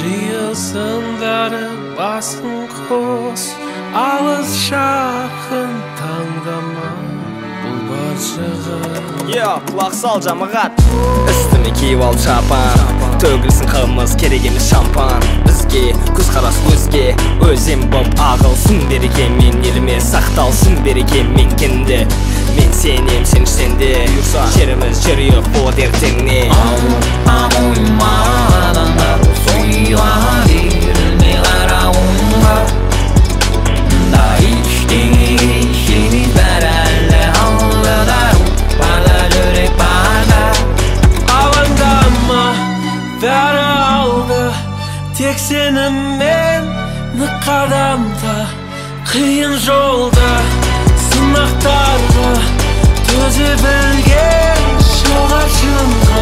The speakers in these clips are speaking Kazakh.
жиылсын бәрі басын қос, алыс жақын таңдама бұл бар шығын. Құлақ сал жамағат, үстіме киіп ал шапан, төгілсін қымыз, керек емес шампан. Бізге көз қарас өзге, өзем боп ағылсын береке, мен еліме сақталсын береке, мен кенді. Мен сенем, сен ішсенде, жеріміз жүрек болады ертеңне. Ауылма адамдар сойға берілме қарауыңға, да ештеңеге шемей бәрі әлі алыдар, барда жүрек барда. Алаңдама, бәрі алды, тек сеніммен нық қадамда, қиын жолда сынақтарға төзе білген шығар шыңға.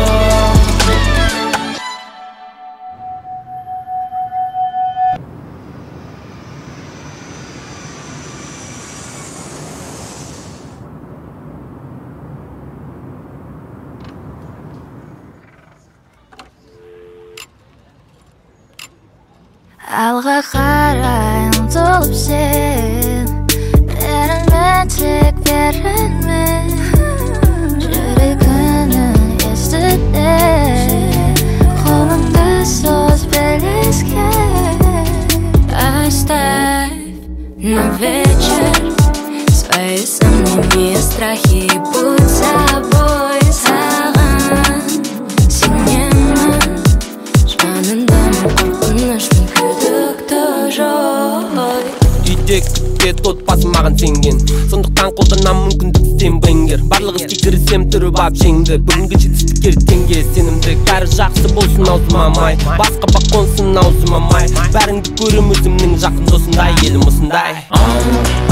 Алға қарай ұмтылып сен, берілме тек берілме, жүрегінің естіде, қолыңды соз белеске. Оставь на вечер свои сомнения, страхи, будь собой. Саған сенемін, жаныңдан қорқынышпен күдікті жой. Үйде күтпе отбасы маған сенген, сондықтан қолданам мүмкіндік сен бәңгер. Барлық іске кірісем түріп ап жеңді, бүгінгі жетістіктер теңге сенімді. Бәрі жақсы болсын аузыма май, басқа бақ қонсын аузыма май. Бәріңді көрем өзімнің жақын досындай, елім осындай.